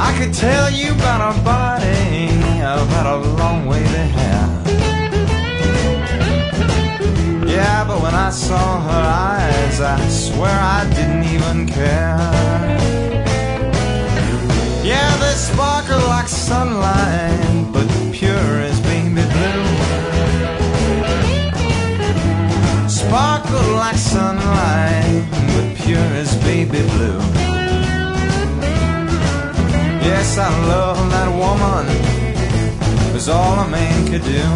I could tell you about her body, about a long way to have. Yeah, but when I saw her eyes, I swear I didn't even care. Yeah, they sparkle like sunlight, but pure as baby blue. Sparkle like sunlight, but pure as baby blue. Yes, I love that woman, was all a man could do.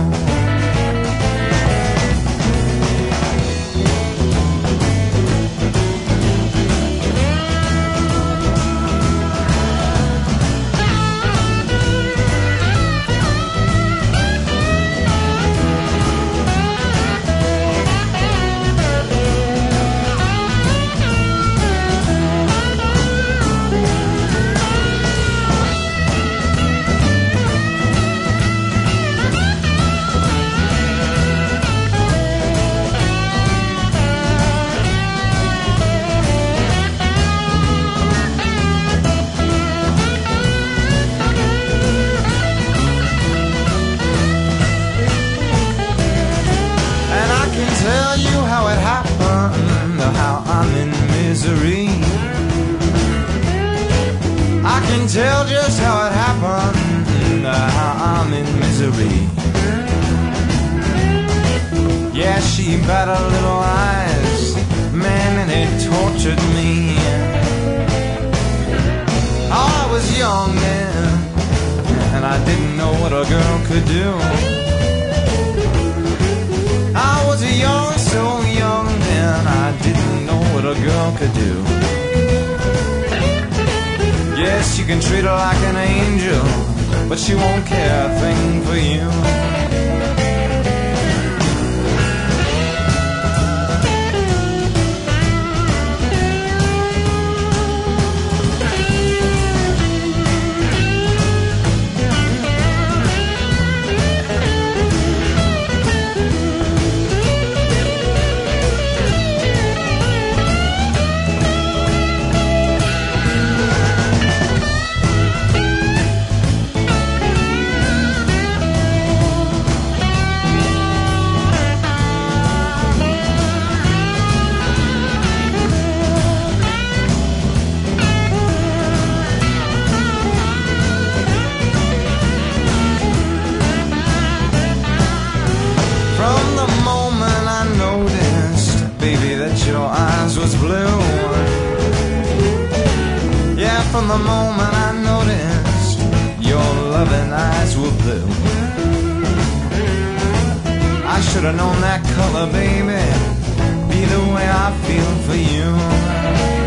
Tell you how it happened, how I'm in misery. I can tell just how it happened, how I'm in misery. Yeah, she bat her little eyes, man, and it tortured me. I was young then, and I didn't know what a girl could do. I was young, so young then, I didn't know what a girl could do. Yes, you can treat her like an angel, but she won't care a thing for you. Your eyes was blue. Yeah, from the moment I noticed your loving eyes were blue. I should have known that color, baby, be the way I feel for you.